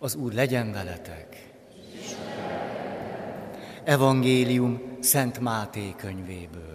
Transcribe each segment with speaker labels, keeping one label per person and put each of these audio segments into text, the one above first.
Speaker 1: Az Úr legyen veletek. Evangélium Szent Máté könyvéből.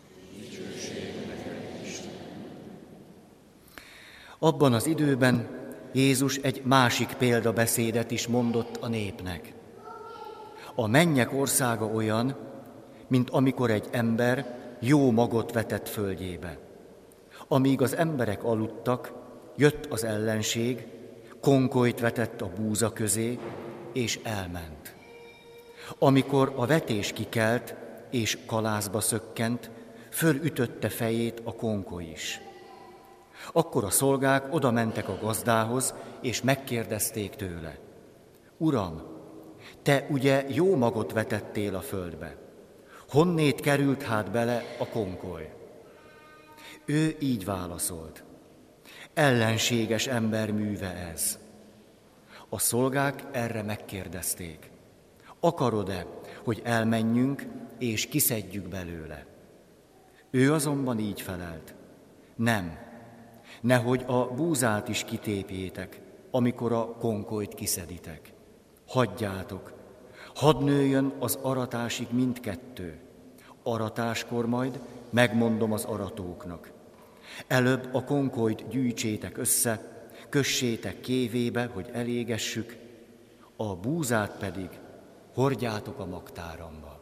Speaker 1: Abban az időben Jézus egy másik példabeszédet is mondott a népnek. A mennyek országa olyan, mint amikor egy ember jó magot vetett földjébe. Amíg az emberek aludtak, jött az ellenség, konkolyt vetett a búza közé, és elment. Amikor a vetés kikelt, és kalászba szökkent, fölütötte fejét a konkoly is. Akkor a szolgák odamentek a gazdához, és megkérdezték tőle: Uram, te ugye jó magot vetettél a földbe, honnét került hát bele a konkoly? Ő így válaszolt: ellenséges ember műve ez. A szolgák erre megkérdezték: akarod-e, hogy elmenjünk és kiszedjük belőle? Ő azonban így felelt: nem, nehogy a búzát is kitépjétek, amikor a konkolyt kiszeditek. Hagyjátok, hadd nőjön az aratásig mindkettő. Aratáskor majd megmondom az aratóknak: előbb a konkolyt gyűjtsétek össze, kössétek kévébe, hogy elégessük, a búzát pedig hordjátok a magtáramba.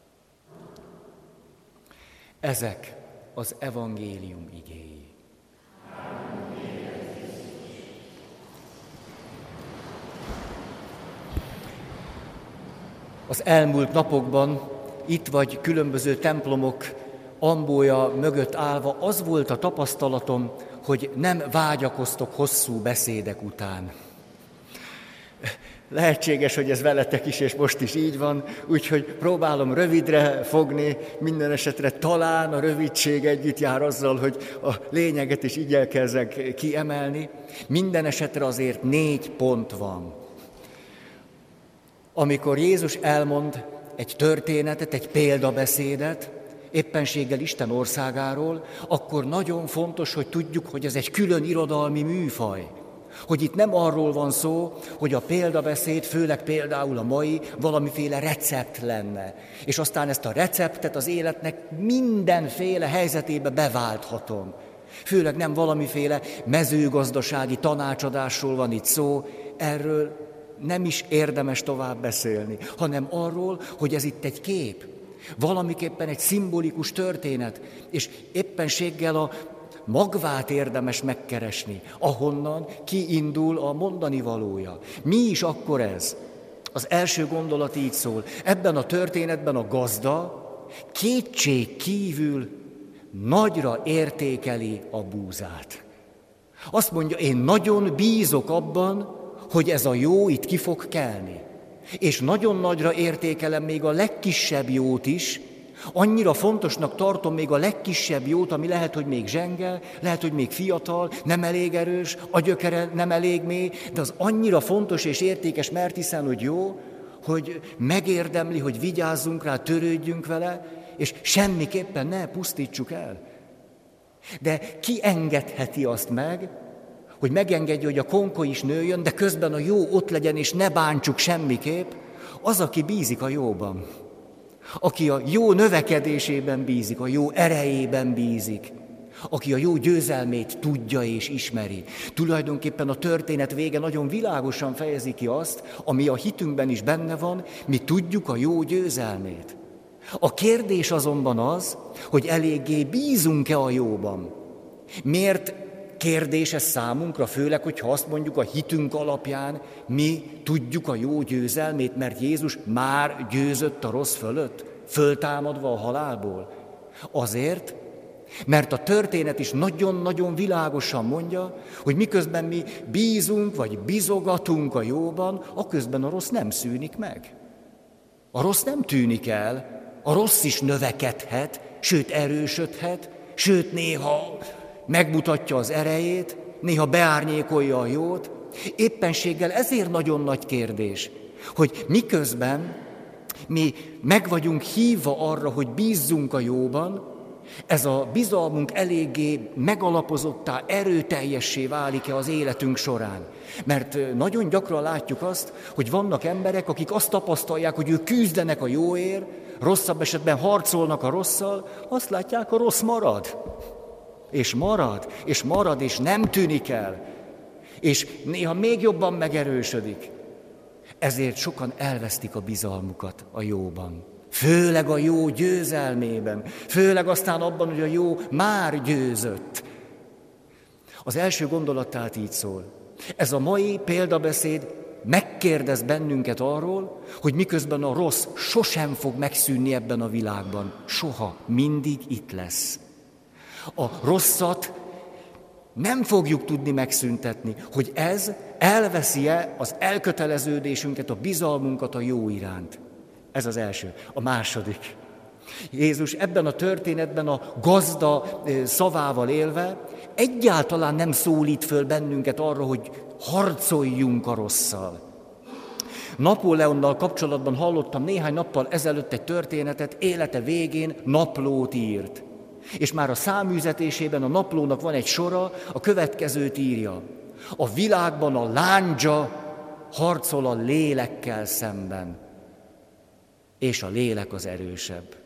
Speaker 1: Ezek az evangélium igéi. Az elmúlt napokban itt vagy különböző templomok ambója mögött állva az volt a tapasztalatom, hogy nem vágyakoztok hosszú beszédek után. Lehetséges, hogy ez veletek is, és most is így van, úgyhogy próbálom rövidre fogni, minden esetre talán a rövidség együtt jár azzal, hogy a lényeget is igyekezzek kiemelni. Minden esetre azért 4 pont van. Amikor Jézus elmond egy történetet, egy példabeszédet, éppenséggel Isten országáról, akkor nagyon fontos, hogy tudjuk, hogy ez egy külön irodalmi műfaj. Hogy itt nem arról van szó, hogy a példabeszéd, főleg például a mai, valamiféle recept lenne. És aztán ezt a receptet az életnek mindenféle helyzetébe beválthatom. Főleg nem valamiféle mezőgazdasági tanácsadásról van itt szó, erről nem is érdemes tovább beszélni, hanem arról, hogy ez itt egy kép, valamiképpen egy szimbolikus történet, és éppenséggel a magvát érdemes megkeresni, ahonnan kiindul a mondani valója. Mi is akkor ez? Az első gondolat így szól. Ebben a történetben a gazda kétség kívül nagyra értékeli a búzát. Azt mondja, én nagyon bízok abban, hogy ez a jó itt ki fog kelni. És nagyon nagyra értékelem még a legkisebb jót is, annyira fontosnak tartom még a legkisebb jót, ami lehet, hogy még zsengel, lehet, hogy még fiatal, nem elég erős, a gyökere nem elég mély, de az annyira fontos és értékes, mert hiszen, hogy jó, hogy megérdemli, hogy vigyázzunk rá, törődjünk vele, és semmiképpen ne pusztítsuk el. De ki engedheti azt meg, hogy megengedje, hogy a konkoly is nőjön, de közben a jó ott legyen, és ne bántsuk semmiképp? Az, aki bízik a jóban. Aki a jó növekedésében bízik, a jó erejében bízik, aki a jó győzelmét tudja és ismeri. Tulajdonképpen a történet vége nagyon világosan fejezi ki azt, ami a hitünkben is benne van, mi tudjuk a jó győzelmét. A kérdés azonban az, hogy eléggé bízunk-e a jóban. Miért kérdés ez számunkra, főleg, hogyha azt mondjuk a hitünk alapján, mi tudjuk a jó győzelmét, mert Jézus már győzött a rossz fölött, föltámadva a halálból. Azért, mert a történet is nagyon-nagyon világosan mondja, hogy miközben mi bízunk, vagy bizogatunk a jóban, aközben a rossz nem szűnik meg. A rossz nem tűnik el, a rossz is növekedhet, sőt erősödhet, sőt néha megmutatja az erejét, néha beárnyékolja a jót. Éppenséggel ezért nagyon nagy kérdés, hogy miközben mi meg vagyunk hívva arra, hogy bízzunk a jóban, ez a bizalmunk eléggé megalapozottá, erőteljessé válik-e az életünk során. Mert nagyon gyakran látjuk azt, hogy vannak emberek, akik azt tapasztalják, hogy ők küzdenek a jóért, rosszabb esetben harcolnak a rosszal, azt látják, a rossz marad. És marad, és marad, és nem tűnik el. És néha még jobban megerősödik. Ezért sokan elvesztik a bizalmukat a jóban. Főleg a jó győzelmében. Főleg aztán abban, hogy a jó már győzött. Az első gondolat tehát így szól. Ez a mai példabeszéd megkérdez bennünket arról, hogy miközben a rossz sosem fog megszűnni ebben a világban. Soha, mindig itt lesz. A rosszat nem fogjuk tudni megszüntetni, hogy ez elveszi-e az elköteleződésünket, a bizalmunkat a jó iránt. Ez az első. A második. Jézus ebben a történetben a gazda szavával élve egyáltalán nem szólít föl bennünket arra, hogy harcoljunk a rosszal. Napóleonnal kapcsolatban hallottam néhány nappal ezelőtt egy történetet, élete végén naplót írt. És már a száműzetésében a naplónak van egy sora, a következőt írja. A világban a lándzsa harcol a lélekkel szemben, és a lélek az erősebb.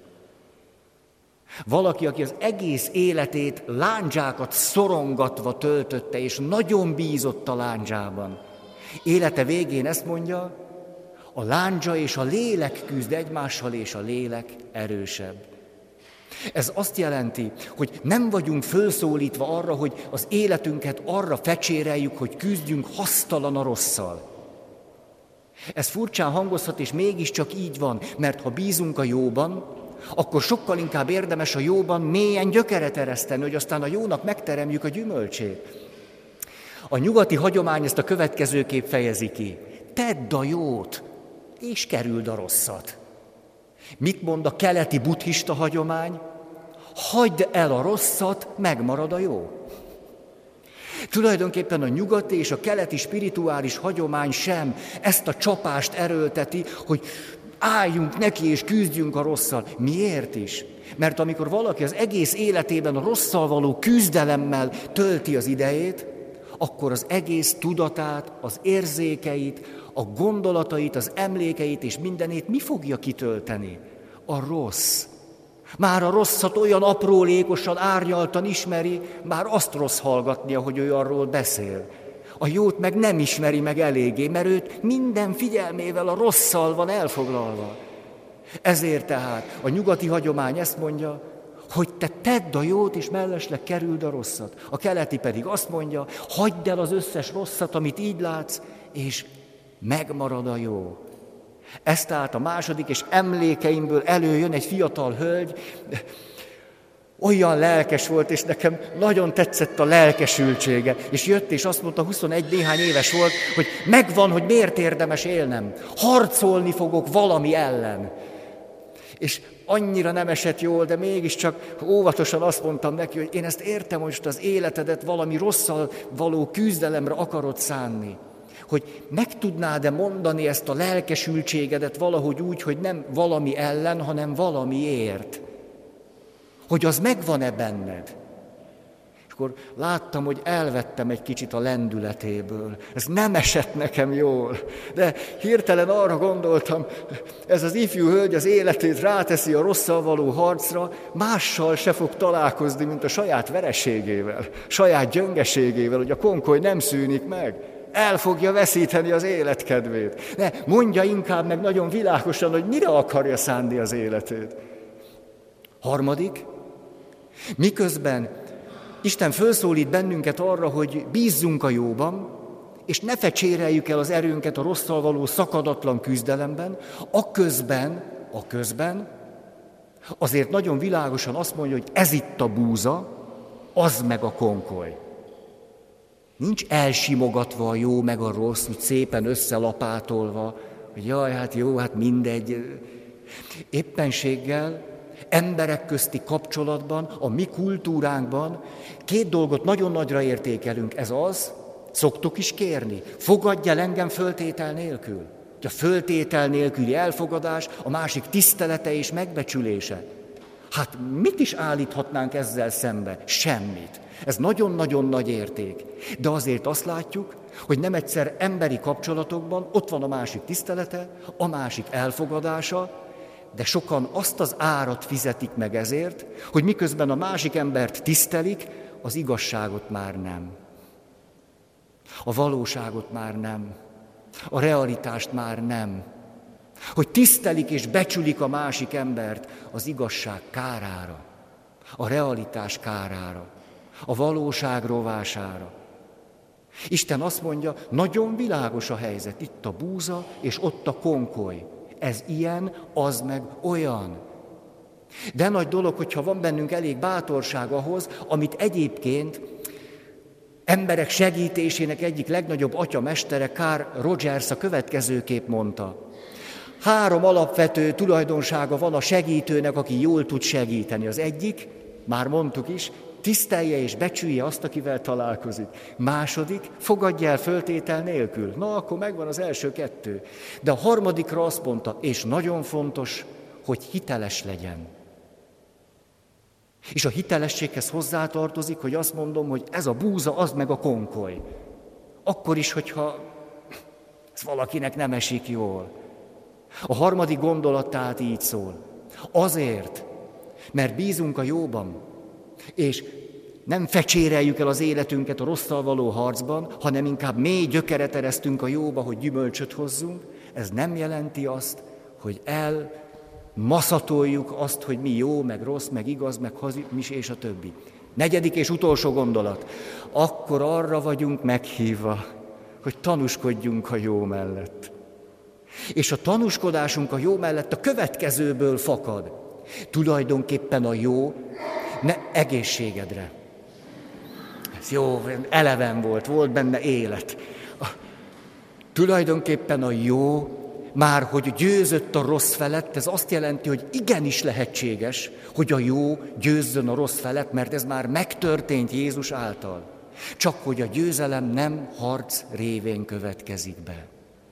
Speaker 1: Valaki, aki az egész életét lándzsákat szorongatva töltötte, és nagyon bízott a lándzsában. Élete végén ezt mondja, a lándzsa és a lélek küzd egymással, és a lélek erősebb. Ez azt jelenti, hogy nem vagyunk fölszólítva arra, hogy az életünket arra fecséreljük, hogy küzdjünk hasztalan a rosszal. Ez furcsán hangozhat, és mégiscsak így van, mert ha bízunk a jóban, akkor sokkal inkább érdemes a jóban mélyen gyökeret ereszteni, hogy aztán a jónak megteremjük a gyümölcsét. A nyugati hagyomány ezt a következőképp fejezi ki. Tedd a jót, és kerüld a rosszat. Mit mond a keleti buddhista hagyomány? Hagyd el a rosszat, megmarad a jó. Tulajdonképpen a nyugati és a keleti spirituális hagyomány sem ezt a csapást erőlteti, hogy álljunk neki és küzdjünk a rosszal. Miért is? Mert amikor valaki az egész életében a rosszal való küzdelemmel tölti az idejét, akkor az egész tudatát, az érzékeit, a gondolatait, az emlékeit és mindenét mi fogja kitölteni? A rossz. Már a rosszat olyan aprólékosan, árnyaltan ismeri, már azt rossz hallgatnia, hogy ő arról beszél. A jót meg nem ismeri meg eléggé, mert őt minden figyelmével a rosszal van elfoglalva. Ezért tehát a nyugati hagyomány ezt mondja, hogy te tedd a jót, és mellesleg kerüld a rosszat. A keleti pedig azt mondja, hagyd el az összes rosszat, amit így látsz, és megmarad a jó. Ez tehát a második, és emlékeimből előjön egy fiatal hölgy, olyan lelkes volt, és nekem nagyon tetszett a lelkesültsége. És jött, és azt mondta, 21 néhány éves volt, hogy megvan, hogy miért érdemes élnem. Harcolni fogok valami ellen. És annyira nem esett jól, de mégiscsak óvatosan azt mondtam neki, hogy én ezt értem, hogy most az életedet valami rosszal való küzdelemre akarod szánni. Hogy meg tudnád-e mondani ezt a lelkesültségedet valahogy úgy, hogy nem valami ellen, hanem valamiért. Hogy az megvan-e benned. És akkor láttam, hogy elvettem egy kicsit a lendületéből. Ez nem esett nekem jól. De hirtelen arra gondoltam, ez az ifjú hölgy az életét ráteszi a rosszal való harcra, mással se fog találkozni, mint a saját vereségével, saját gyöngeségével, hogy a konkoly nem szűnik meg. El fogja veszíteni az életkedvét. Ne, mondja inkább meg nagyon világosan, hogy mire akarja szánni az életét. Harmadik, miközben Isten fölszólít bennünket arra, hogy bízzunk a jóban, és ne fecséreljük el az erőnket a rosszal való szakadatlan küzdelemben, aközben azért nagyon világosan azt mondja, hogy ez itt a búza, az meg a konkoly. Nincs elsimogatva a jó meg a rossz, úgy szépen összelapátolva, hogy jaj, hát jó, hát mindegy. Éppenséggel emberek közti kapcsolatban, a mi kultúránkban két dolgot nagyon nagyra értékelünk. Ez az, szoktuk is kérni, fogadj el engem föltétel nélkül. A föltétel nélküli elfogadás, a másik tisztelete és megbecsülése. Hát mit is állíthatnánk ezzel szembe? Semmit. Ez nagyon-nagyon nagy érték. De azért azt látjuk, hogy nem egyszer emberi kapcsolatokban ott van a másik tisztelete, a másik elfogadása, de sokan azt az árat fizetik meg ezért, hogy miközben a másik embert tisztelik, az igazságot már nem. A valóságot már nem. A realitást már nem. Hogy tisztelik és becsülik a másik embert az igazság kárára, a realitás kárára, a valóság rovására. Isten azt mondja, nagyon világos a helyzet, itt a búza és ott a konkoly. Ez ilyen, az meg olyan. De nagy dolog, hogyha van bennünk elég bátorság ahhoz, amit egyébként emberek segítésének egyik legnagyobb atyamestere, Carl Rogers a következőképp mondta. 3 alapvető tulajdonsága van a segítőnek, aki jól tud segíteni. Az egyik, már mondtuk is, tisztelje és becsülje azt, akivel találkozik. Második, fogadja el föltétel nélkül. Na, akkor megvan az első 2. De a harmadikra azt mondta, és nagyon fontos, hogy hiteles legyen. És a hitelességhez hozzátartozik, hogy azt mondom, hogy ez a búza, az meg a konkoly. Akkor is, hogyha ez valakinek nem esik jól. A harmadik gondolat tehát így szól. Azért, mert bízunk a jóban, és nem fecséreljük el az életünket a rosszal való harcban, hanem inkább mély gyökeret eresztünk a jóba, hogy gyümölcsöt hozzunk, ez nem jelenti azt, hogy elmaszatoljuk azt, hogy mi jó, meg rossz, meg igaz, meg hamis, és a többi. 4. és utolsó gondolat. Akkor arra vagyunk meghívva, hogy tanúskodjunk a jó mellett. És a tanúskodásunk a jó mellett a következőből fakad. Tulajdonképpen a jó egészségedre. Ez jó, eleven volt benne élet. Tulajdonképpen a jó, már hogy győzött a rossz felett, ez azt jelenti, hogy igenis lehetséges, hogy a jó győzzön a rossz felett, mert ez már megtörtént Jézus által. Csak hogy a győzelem nem harc révén következik be.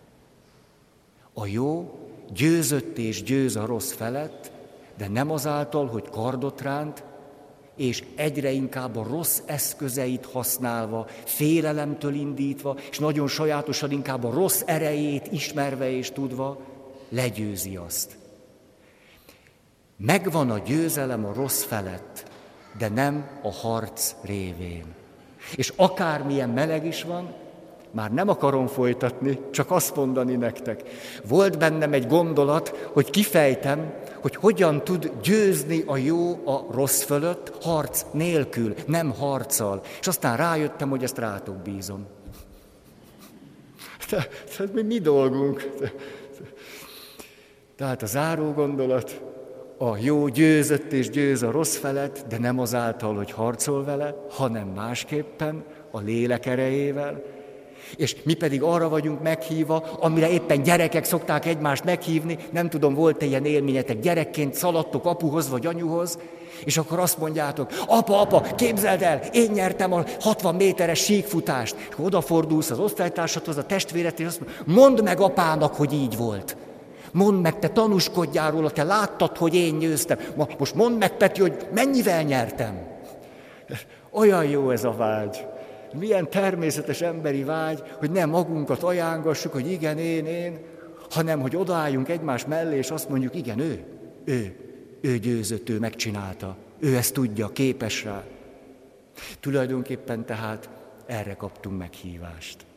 Speaker 1: A jó győzött és győz a rossz felett, de nem azáltal, hogy kardot ránt, és egyre inkább a rossz eszközeit használva, félelemtől indítva, és nagyon sajátosan inkább a rossz erejét ismerve és tudva legyőzi azt. Megvan a győzelem a rossz felett, de nem a harc révén. És akármilyen meleg is van, már nem akarom folytatni, csak azt mondani nektek. Volt bennem egy gondolat, hogy kifejtem, hogy hogyan tud győzni a jó a rossz fölött harc nélkül, nem harccal. És aztán rájöttem, hogy ezt rátok bízom. Tehát mi dolgunk? Tehát a záró gondolat, a jó győzött és győz a rossz felett, de nem azáltal, hogy harcol vele, hanem másképpen, a lélek erejével. És mi pedig arra vagyunk meghívva, amire éppen gyerekek szokták egymást meghívni, nem tudom, volt-e ilyen élményetek, gyerekként szaladtok apuhoz vagy anyuhoz, és akkor azt mondjátok, apa, képzeld el, én nyertem a 60 méteres síkfutást. És odafordulsz az osztálytársadhoz, a testvéret, és azt mondja, mondd meg apának, hogy így volt. Mondd meg, te tanúskodjál róla, te láttad, hogy én győztem. Most mondd meg, Peti, hogy mennyivel nyertem. Olyan jó ez a vágy. Milyen természetes emberi vágy, hogy nem magunkat ajángassuk, hogy igen, én, hanem hogy odaálljunk egymás mellé, és azt mondjuk, igen, ő győzött, ő megcsinálta, ő ezt tudja, képes rá. Tulajdonképpen tehát erre kaptunk meghívást.